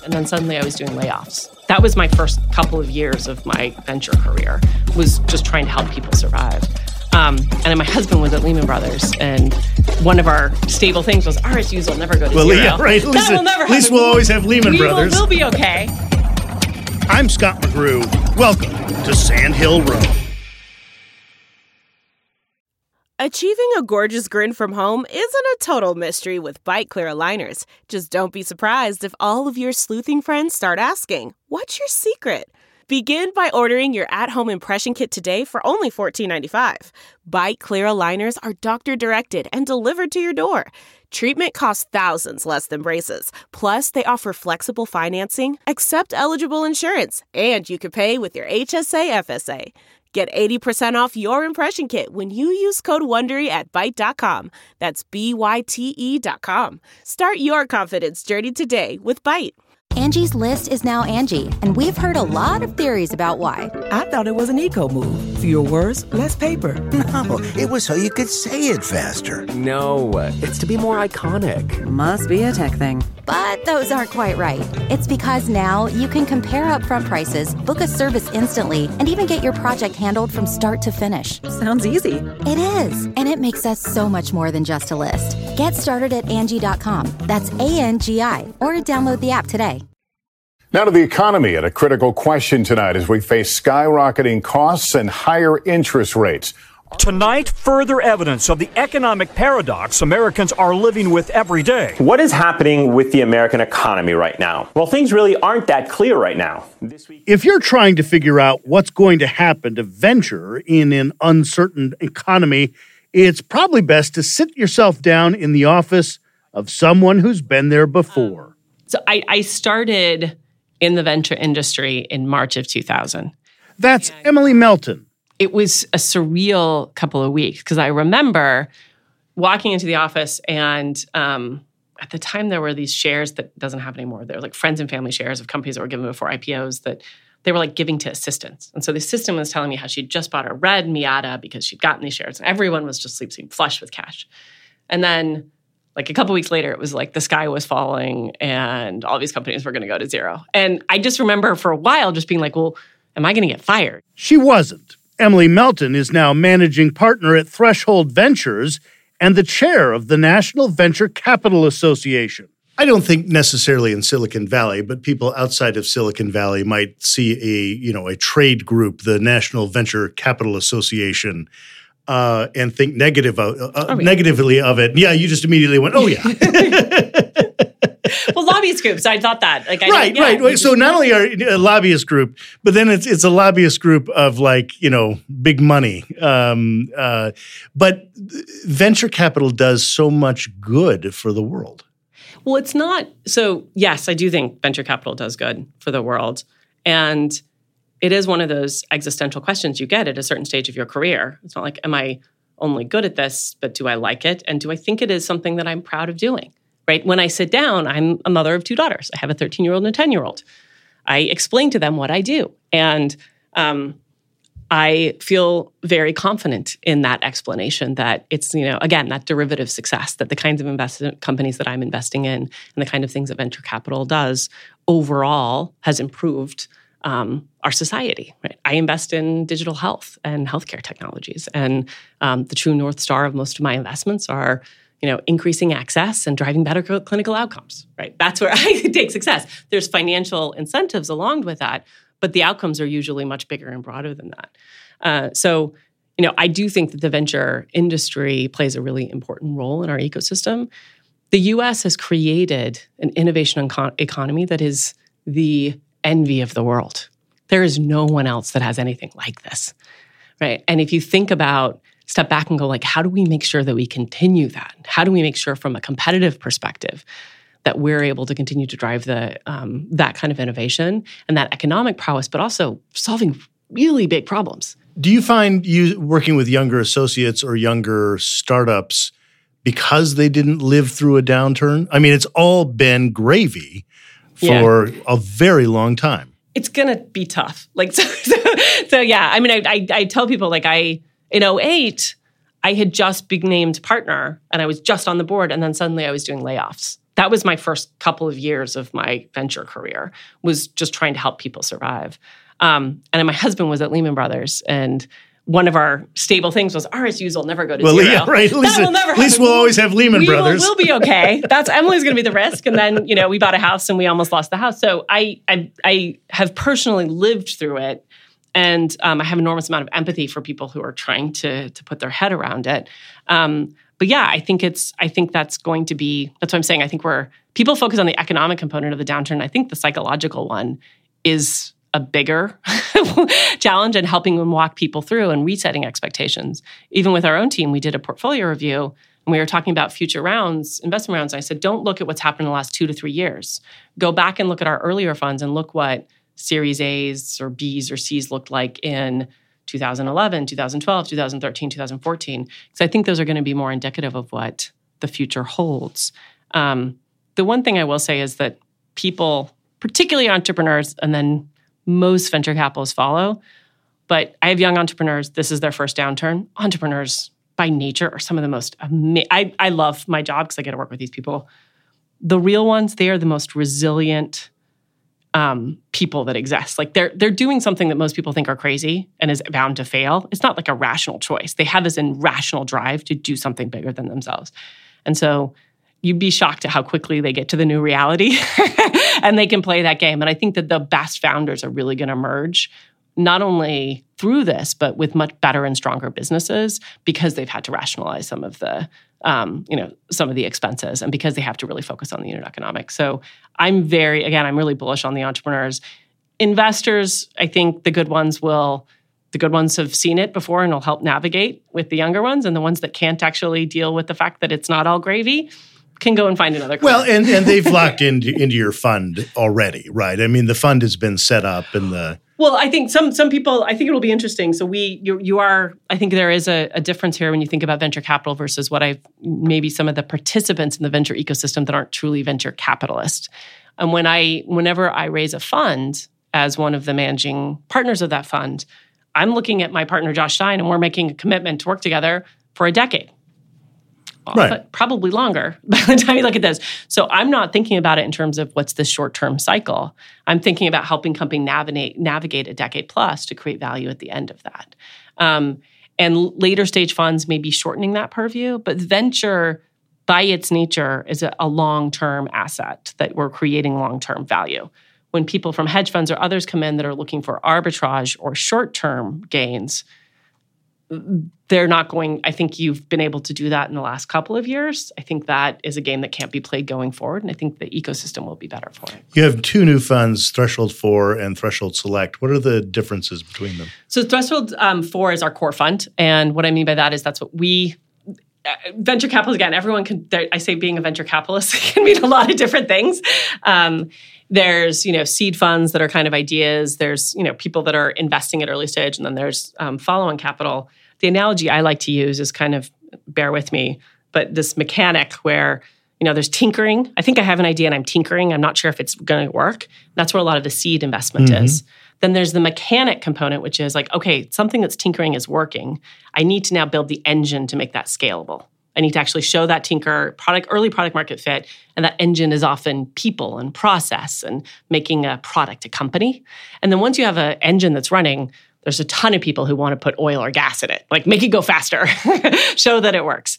and then suddenly I was doing layoffs. That was my first couple of years of my venture career, was just trying to help people survive. And then my husband was at Lehman Brothers, and one of our stable things was RSUs will never go to zero. Yeah, right. At least we'll always have Lehman Brothers. We'll be okay. I'm Scott McGrew. Welcome to Sand Hill Road. Achieving a gorgeous grin from home isn't a total mystery with Byte Clear aligners. Just don't be surprised if all of your sleuthing friends start asking, what's your secret? Begin by ordering your at-home impression kit today for only $14.95. Byte Clear aligners are doctor-directed and delivered to your door. Treatment costs thousands less than braces. Plus, they offer flexible financing, accept eligible insurance, and you can pay with your HSA FSA. Get 80% off your impression kit when you use code WONDERY at Byte.com. That's BYTE.com. Start your confidence journey today with Byte. Angie's List is now Angie, and we've heard a lot of theories about why. I thought it was an eco move. Fewer words, less paper. No, it was so you could say it faster. No, it's to be more iconic. Must be a tech thing. But those aren't quite right. It's because now you can compare upfront prices, book a service instantly, and even get your project handled from start to finish. Sounds easy. It is, and it makes us so much more than just a list. Get started at Angie.com. That's ANGI, or download the app today. Now to the economy, and a critical question tonight as we face skyrocketing costs and higher interest rates. Tonight, further evidence of the economic paradox Americans are living with every day. What is happening with the American economy right now? Well, things really aren't that clear right now. If you're trying to figure out what's going to happen to venture in an uncertain economy, it's probably best to sit yourself down in the office of someone who's been there before. So I started in the venture industry in March of 2000. That's Emily Melton. It was a surreal couple of weeks because I remember walking into the office and at the time there were these shares that doesn't happen anymore. They were like friends and family shares of companies that were given before IPOs that they were like giving to assistants. And so the assistant was telling me how she'd just bought a red Miata because she'd gotten these shares and everyone was just sleeping flush with cash. And then like a couple weeks later, it was like the sky was falling and all these companies were going to go to zero. And I just remember for a while just being like, well, am I going to get fired? She wasn't. Emily Melton is now managing partner at Threshold Ventures and the chair of the National Venture Capital Association. I don't think necessarily in Silicon Valley, but people outside of Silicon Valley might see a trade group, the National Venture Capital Association, and think negatively of it. Yeah, you just immediately went, oh, yeah. Well, lobbyist groups, I thought that. Right. So not only are a lobbyist group, but then it's a lobbyist group of big money. But venture capital does so much good for the world. Well, it's not. So, yes, I do think venture capital does good for the world. And it is one of those existential questions you get at a certain stage of your career. It's not like, am I only good at this, but do I like it? And do I think it is something that I'm proud of doing? Right? When I sit down, I'm a mother of two daughters. I have a 13-year-old and a 10-year-old. I explain to them what I do. And I feel very confident in that explanation that it's, again, that derivative success, that the kinds of investment companies that I'm investing in and the kind of things that venture capital does overall has improved our society. Right? I invest in digital health and healthcare technologies. And the true North Star of most of my investments are increasing access and driving better clinical outcomes, right? That's where I take success. There's financial incentives along with that, but the outcomes are usually much bigger and broader than that. So I do think that the venture industry plays a really important role in our ecosystem. The U.S. has created an innovation economy that is the envy of the world. There is no one else that has anything like this, right? And if you think about step back and go how do we make sure that we continue that? How do we make sure from a competitive perspective that we're able to continue to drive that kind of innovation and that economic prowess, but also solving really big problems? Do you find you working with younger associates or younger startups because they didn't live through a downturn? I mean, it's all been gravy for a very long time. It's going to be tough. So yeah, I mean, I tell people in 2008, I had just been named partner and I was just on the board and then suddenly I was doing layoffs. That was my first couple of years of my venture career, was just trying to help people survive. And then my husband was at Lehman Brothers, and one of our stable things was RSUs will never go to zero. Yeah, right. At least we'll always have Lehman Brothers. We'll be okay. Emily's going to be the risk. And then, we bought a house and we almost lost the house. So I have personally lived through it. And I have an enormous amount of empathy for people who are trying to put their head around it. But yeah, I think that's going to be, that's what I'm saying. I think people focus on the economic component of the downturn. I think the psychological one is a bigger challenge, and helping them walk people through and resetting expectations. Even with our own team, we did a portfolio review and we were talking about future rounds, investment rounds. And I said, don't look at what's happened in the last 2 to 3 years. Go back and look at our earlier funds and look what Series A's or B's or C's looked like in 2011, 2012, 2013, 2014. Because I think those are going to be more indicative of what the future holds. The one thing I will say is that people, particularly entrepreneurs, and then most venture capitalists follow, but I have young entrepreneurs. This is their first downturn. Entrepreneurs by nature are some of the most I love my job because I get to work with these people. The real ones, they are the most resilient people that exist. Like they're doing something that most people think are crazy and is bound to fail. It's not like a rational choice. They have this irrational drive to do something bigger than themselves. And so you'd be shocked at how quickly they get to the new reality and they can play that game. And I think that the best founders are really going to emerge not only through this, but with much better and stronger businesses because they've had to rationalize some of the, some of the expenses, and because they have to really focus on the unit economics. So I'm really bullish on the entrepreneurs. Investors, I think the good ones have seen it before and will help navigate with the younger ones, and the ones that can't actually deal with the fact that it's not all gravy can go and find another career. Well, and they've locked into your fund already, right? I mean, the fund has been set up and Well, I think some people, I think it'll be interesting. So I think there is a difference here when you think about venture capital versus maybe some of the participants in the venture ecosystem that aren't truly venture capitalists. And whenever I raise a fund as one of the managing partners of that fund, I'm looking at my partner, Josh Stein, and we're making a commitment to work together for a decade. Right. But probably longer by the time you look at this. So I'm not thinking about it in terms of what's the short-term cycle. I'm thinking about helping company navigate a decade plus to create value at the end of that. And later stage funds may be shortening that purview, but venture by its nature is a long-term asset that we're creating long-term value. When people from hedge funds or others come in that are looking for arbitrage or short-term gains, they're not going, I think you've been able to do that in the last couple of years. I think that is a game that can't be played going forward, and I think the ecosystem will be better for it. You have 2 new funds, Threshold 4 and Threshold Select. What are the differences between them? So Threshold 4 is our core fund, and what I mean by that is that's what venture capital, again, everyone can, I say being a venture capitalist can mean a lot of different things. There's, seed funds that are kind of ideas. There's, people that are investing at early stage, and then there's follow-on capital. The analogy I like to use is kind of, bear with me, but this mechanic where, there's tinkering. I think I have an idea and I'm tinkering. I'm not sure if it's going to work. That's where a lot of the seed investment is. Then there's the mechanic component, which is like, okay, something that's tinkering is working. I need to now build the engine to make that scalable. I need to actually show that tinker early product market fit, and that engine is often people and process and making a product a company. And then once you have an engine that's running, there's a ton of people who want to put oil or gas in it, like make it go faster, show that it works.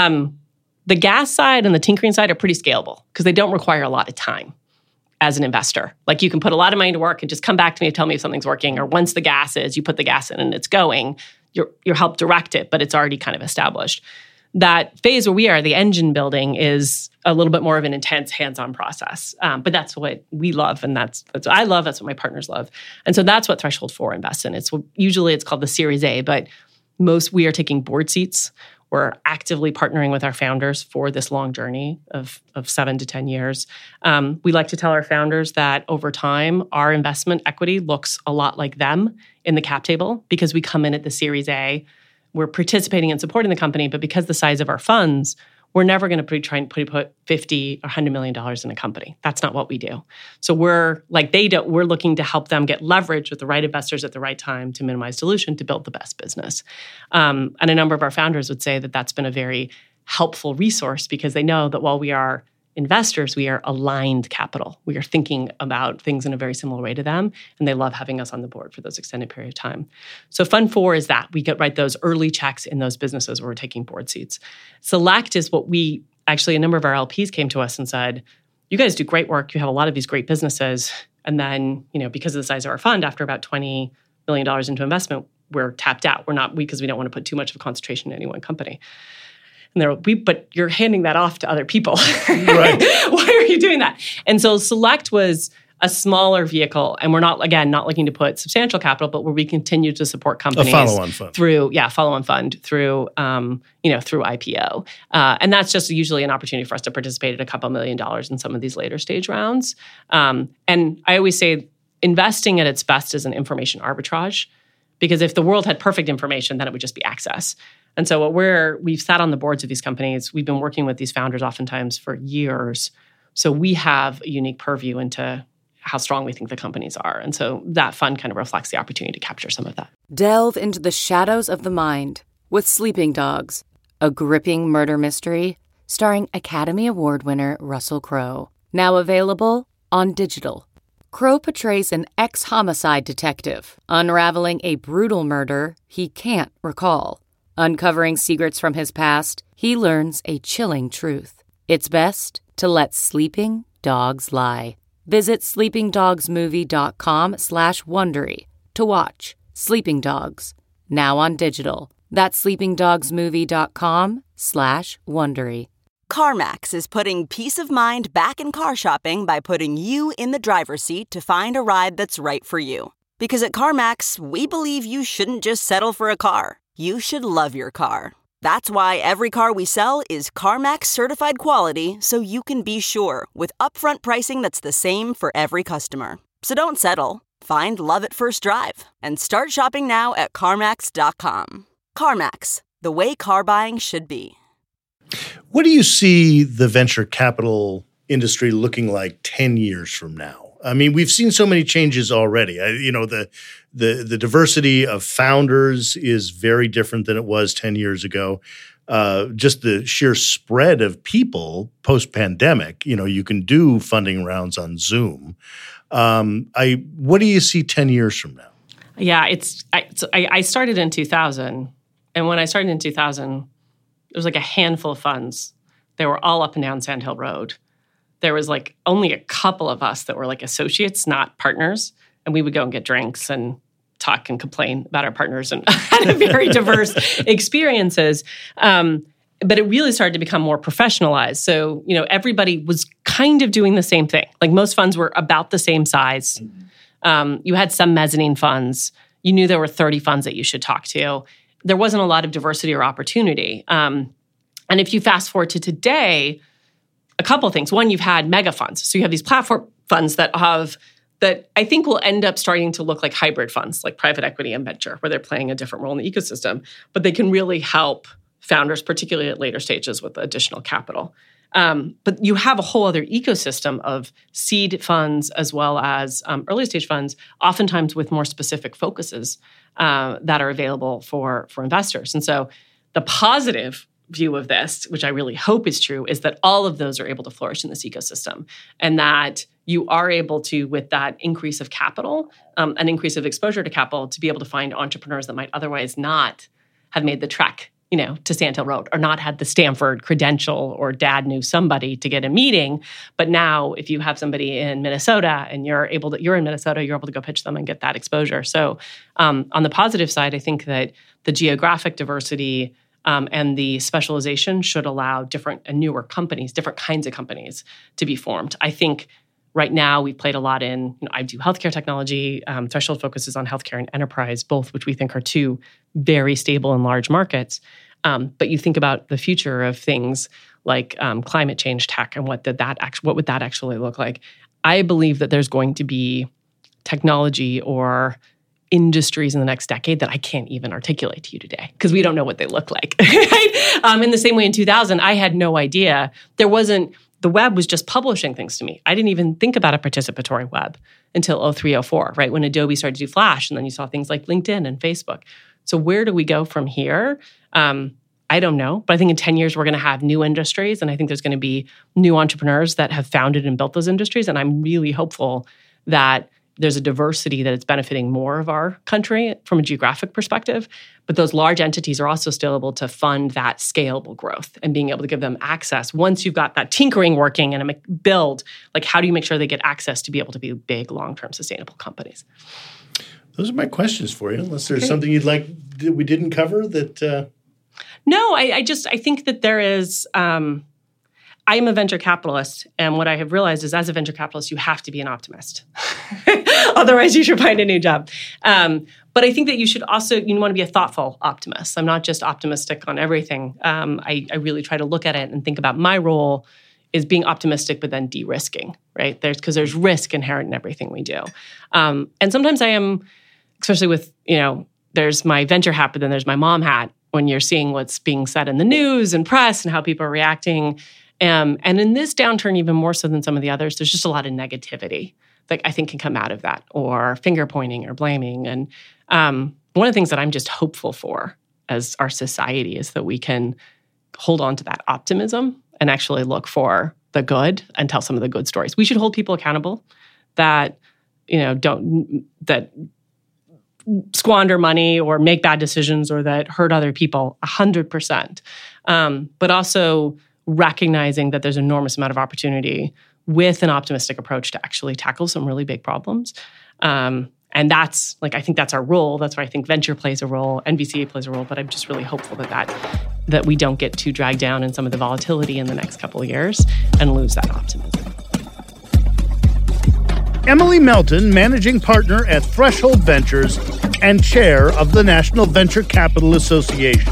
The gas side and the tinkering side are pretty scalable because they don't require a lot of time as an investor. Like you can put a lot of money to work and just come back to me and tell me if something's working, or once the gas is, you put the gas in and it's going, you're helped direct it, but it's already kind of established. That phase where we are, the engine building, is a little bit more of an intense hands-on process. But that's what we love, and that's what I love, that's what my partners love. And so that's what Threshold 4 invests in. Usually it's called the Series A, but we are taking board seats. We're actively partnering with our founders for this long journey of 7 to 10 years. We like to tell our founders that over time, our investment equity looks a lot like them in the cap table because we come in at the Series A. We're participating and supporting the company, but because the size of our funds, we're never going to try and put $50 or $100 million in a company. That's not what we do. So we're looking to help them get leverage with the right investors at the right time to minimize dilution to build the best business. And a number of our founders would say that that's been a very helpful resource because they know that while we are investors, we are aligned capital. We are thinking about things in a very similar way to them, and they love having us on the board for those extended period of time. So Fund 4 is that. We get write those early checks in those businesses where we're taking board seats. Select is what we, actually a number of our LPs came to us and said, you guys do great work. You have a lot of these great businesses. And then, because of the size of our fund, after about $20 million into investment, we're tapped out. Because we don't want to put too much of a concentration in any one company. And but you're handing that off to other people. Right. Why are you doing that? And so Select was a smaller vehicle, and we're not looking to put substantial capital, but where we continue to support companies. A follow-on fund. Through IPO. And that's just usually an opportunity for us to participate at $2 million in some of these later stage rounds. And I always say investing at its best is an information arbitrage, because if the world had perfect information, then it would just be access. And so we've sat on the boards of these companies. We've been working with these founders oftentimes for years. So we have a unique purview into how strong we think the companies are. And so that fund kind of reflects the opportunity to capture some of that. Delve into the shadows of the mind with Sleeping Dogs, a gripping murder mystery starring Academy Award winner Russell Crowe. Now available on digital. Crowe portrays an ex-homicide detective unraveling a brutal murder he can't recall. Uncovering secrets from his past, he learns a chilling truth. It's best to let sleeping dogs lie. Visit sleepingdogsmovie.com/Wondery to watch Sleeping Dogs, now on digital. That's sleepingdogsmovie.com/Wondery. CarMax is putting peace of mind back in car shopping by putting you in the driver's seat to find a ride that's right for you. Because at CarMax, we believe you shouldn't just settle for a car. You should love your car. That's why every car we sell is CarMax certified quality, so you can be sure with upfront pricing that's the same for every customer. So don't settle. Find love at first drive and start shopping now at CarMax.com. CarMax, the way car buying should be. What do you see the venture capital industry looking like 10 years from now? I mean, we've seen so many changes already. The diversity of founders is very different than it was 10 years ago. Just the sheer spread of people post-pandemic, you can do funding rounds on Zoom. What do you see 10 years from now? Yeah, I started in 2000. And when I started in 2000, there was like a handful of funds. They were all up and down Sand Hill Road. There was like only a couple of us that were like associates, not partners. And we would go and get drinks and talk and complain about our partners and had very diverse experiences. But it really started to become more professionalized. So, everybody was kind of doing the same thing. Like most funds were about the same size. You had some mezzanine funds. You knew there were 30 funds that you should talk to. There wasn't a lot of diversity or opportunity. And if you fast forward to today, a couple of things. One, you've had mega funds. So you have these platform funds that I think will end up starting to look like hybrid funds, like private equity and venture, where they're playing a different role in the ecosystem, but they can really help founders, particularly at later stages, with additional capital. But you have a whole other ecosystem of seed funds as well as early stage funds, oftentimes with more specific focuses that are available for investors. And so the positive view of this, which I really hope is true, is that all of those are able to flourish in this ecosystem, and that you are able to, with that increase of capital, an increase of exposure to capital, to be able to find entrepreneurs that might otherwise not have made the trek, to Sand Hill Road, or not had the Stanford credential, or dad knew somebody to get a meeting. But now, if you have somebody in Minnesota and you're in Minnesota, you're able to go pitch them and get that exposure. So, on the positive side, I think that the geographic diversity and the specialization should allow different and newer companies, different kinds of companies, to be formed. I think right now we've played a lot in, I do healthcare technology. Threshold focuses on healthcare and enterprise, both which we think are two very stable and large markets. But you think about the future of things like climate change tech and what would that actually look like? I believe that there's going to be technology or industries in the next decade that I can't even articulate to you today because we don't know what they look like. Right? In the same way in 2000, I had no idea. The web was just publishing things to me. I didn't even think about a participatory web until 2003, 2004, right? When Adobe started to do Flash, and then you saw things like LinkedIn and Facebook. So where do we go from here? I I don't know. But I think in 10 years, we're going to have new industries. And I think there's going to be new entrepreneurs that have founded and built those industries. And I'm really hopeful that there's a diversity that it's benefiting more of our country from a geographic perspective. But those large entities are also still able to fund that scalable growth and being able to give them access. Once you've got that tinkering working and a build, like how do you make sure they get access to be able to be big, long-term sustainable companies? Those are my questions for you, unless there's something you'd like that we didn't cover that... No, I think that there is... I am a venture capitalist, and what I have realized is as a venture capitalist, you have to be an optimist. Otherwise, you should find a new job. But I think that you should also, you want to be a thoughtful optimist. I'm not just optimistic on everything. I really try to look at it and think about my role is being optimistic, but then de-risking, right? Because there's risk inherent in everything we do. And sometimes I am, especially with, there's my venture hat, but then there's my mom hat when you're seeing what's being said in the news and press and how people are reacting. And in this downturn, even more so than some of the others, there's just a lot of negativity that I think can come out of that, or finger pointing or blaming. And one of the things that I'm just hopeful for as our society is that we can hold on to that optimism and actually look for the good and tell some of the good stories. We should hold people accountable that, that squander money or make bad decisions or that hurt other people 100%. But also recognizing that there's an enormous amount of opportunity with an optimistic approach to actually tackle some really big problems. And that's, I think that's our role. That's where I think venture plays a role, NVCA plays a role, but I'm just really hopeful that we don't get too dragged down in some of the volatility in the next couple of years and lose that optimism. Emily Melton, managing partner at Threshold Ventures and chair of the National Venture Capital Association.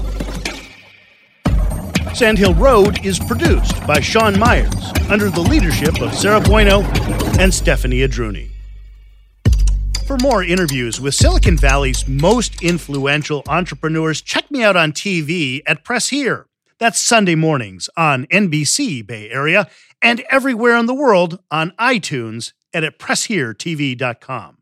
Sandhill Road is produced by Sean Myers under the leadership of Sarah Bueno and Stephanie Adruni. For more interviews with Silicon Valley's most influential entrepreneurs, check me out on TV at Press Here. That's Sunday mornings on NBC Bay Area and everywhere in the world on iTunes and at PressHereTV.com.